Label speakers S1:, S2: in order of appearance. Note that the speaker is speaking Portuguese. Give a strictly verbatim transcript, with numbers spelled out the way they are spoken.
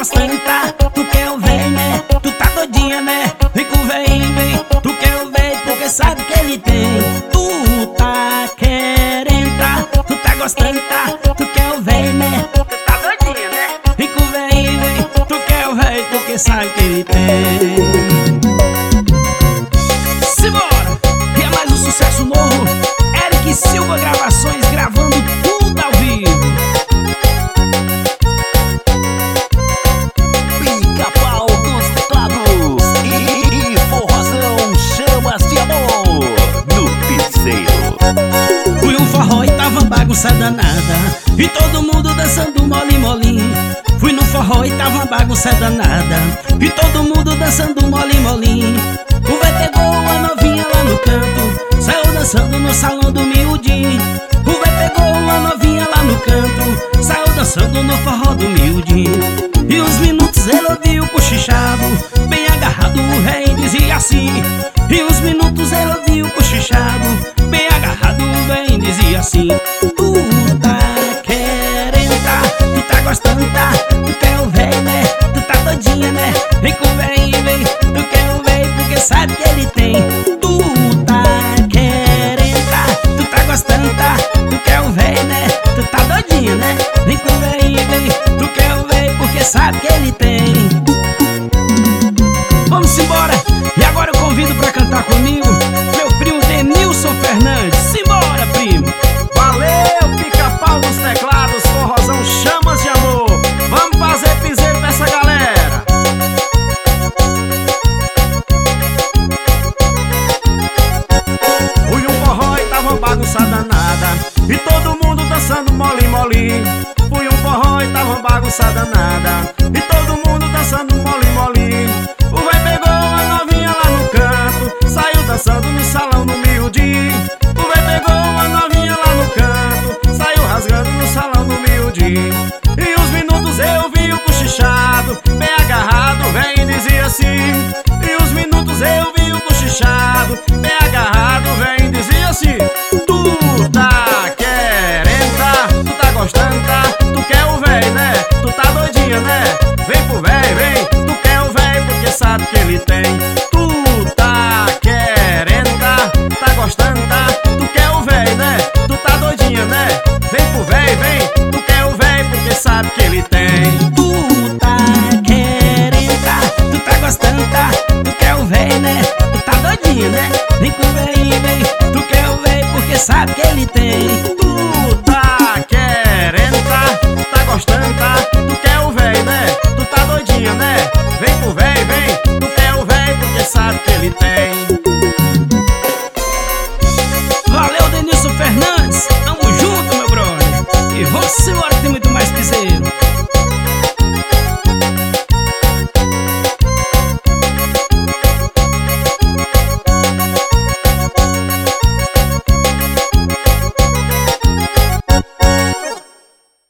S1: gostando, tá? Tu quer o véi, né? Tu tá doidinha, né? Vem com o véi, vem. Tu quer o véi porque sabe que ele tem. Tu tá querendo, tá? Tu tá gostando, tá? Tu quer o véi, né? Tu tá doidinha, né? Vem com o véi, vem. Tu quer o véi porque sabe que ele tem. Simbora! E é mais um sucesso novo. Eric Silva Gravações, gravando tudo ao vivo.
S2: Pica-pau dos teclados e, e forrozão chamas de amor no piseiro.
S1: Fui um forró e tava bagunça danada, e todo mundo dançando mole molinho. Fui no forró e tava bagunça danada, e todo mundo dançando mole molinho. O véi pegou uma novinha lá no canto, saiu dançando no salão do miudinho. O véi pegou uma novinha lá no canto, saiu dançando no forró do miudinho. E uns minutos ele ouviu cochichado, bem agarrado o rei dizia assim. E uns minutos ele ouviu cochichado, bem agarrado o rei dizia assim. Tu tá querendo, tá? Tu tá gostando, tá? Tu quer o véi, né? Tu tá doidinha, né? Vem com o véi, vem. Tu quer o véi porque sabe que ele tem. Tu tá querendo, tá? Tu tá gostando, tá? Tu quer o véi, né? Tu tá doidinha, né? Vem com o véi, vem. Tu quer o véi porque sabe que ele tem. Vamos embora! E agora eu convido pra cantar comigo meu primo Denilson Fernandes. Simbora, primo!
S3: Valeu, pica-pau dos teclados, forrozão chamas de amor. Vamos fazer piseiro pra essa galera. Fui um forró e tava uma bagunça danada, e todo mundo dançando mole mole. Fui um forró e tava uma bagunça danada, e todo mundo dançando mole mole. O véi pegou uma novinha lá no canto, saiu dançando no salão do miudinho. O véi pegou uma novinha lá no canto, saiu rasgando no salão do miudinho. E uns minutos eu vi o cochichado, bem agarrado, vem e dizia assim. E uns minutos eu vi o cochichado, bem agarrado, vem e dizia assim. Tu tá querendo, tá? Tu tá gostando, tá? Tu quer o véi, né? Tu tá doidinha, né? Vem pro véi, vem. Tu quer o véi porque sabe que ele tem. Tu tá querendo, tá? Tá gostando, tá? Tu quer o véi, né? Tu tá doidinha, né? Vem pro véi, vem. Tu quer o véi porque sabe que ele tem.
S1: Tu tá querendo, tá? Tu tá gostando, tá? Tu quer o véi, né? Tu tá doidinha, né? Vem com o véi, vem. Tu quer o véi porque sabe que ele tem.